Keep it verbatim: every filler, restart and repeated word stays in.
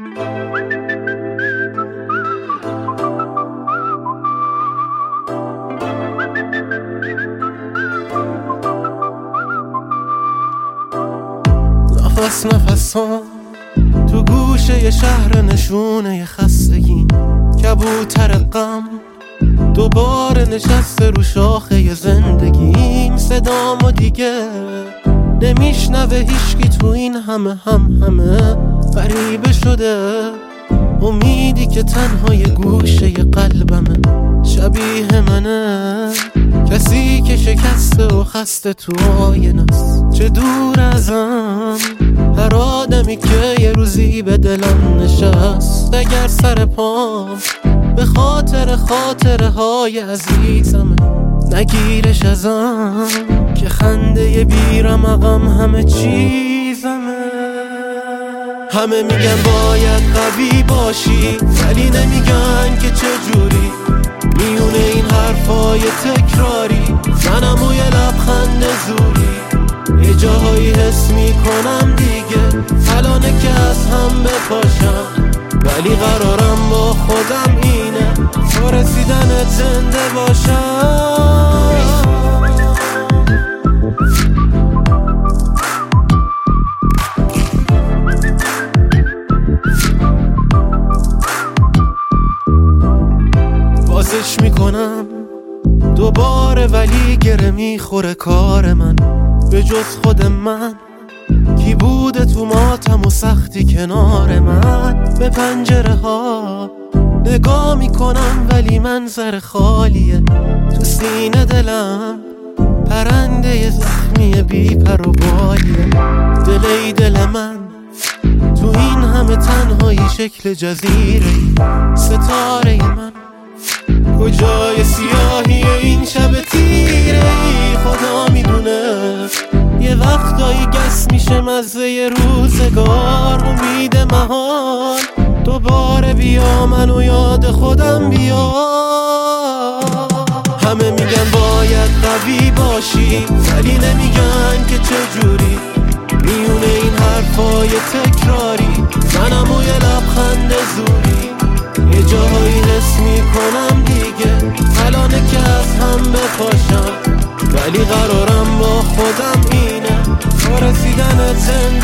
نفس نفسان تو گوشه ی شهر نشونه ی خستگیم، کبوتر غم دوباره نشسته رو شاخه ی زندگیم. صدامو دیگه نمیشنوه هیچکی تو این همه هم همه غریبه شده. امیدی که تنها یه گوشه ی قلبمه شبیه منه، کسی که شکسته و خسته تو آینه‌ست چه دور ازم. هر آدمی که یه روزی به دلم نشست، اگر سر پام به خاطر خاطره های عزیزمه نگیرش ازم، که خنده ی بیرمقم همه چیزمه. همه میگن باید قوی باشی، ولی نمیگن که چجوری. میونه این حرفای تکراری منم و یه لبخند زوری. یه جاهایی حس میکنم دیگه الانه که از هم بپاشم، ولی قرارم با خودم اینه تا رسیدنت زنده باشم. بازش میکنم دوباره، ولی گره میخوره کار من. به جز خود من کی بوده تو ماتم و سختی کنار من؟ به پنجره ها نگاه میکنم ولی منظر خالیه. تو سینه دلم پرنده ی زخمی بی پر و بالیه. دل ای دل من تو این همه تنهایی شکل جزیره. ستاره من کجای سیاهی این شب تیره ای خدا میدونه. یه وقتایی گس میشه مزه ی روزگار، امید محال دوباره بیا منو یاد خودم بیا. همه میگن باید قوی باشی، ولی نمیگن که چجوری. میونه این حرفای تکراری منم و یه لبخند زوری. یه جاهایی حس میکنم دیگه الانه که از هم بپاشم، ولی قرارم با خودم اینه تا رسیدنت زنده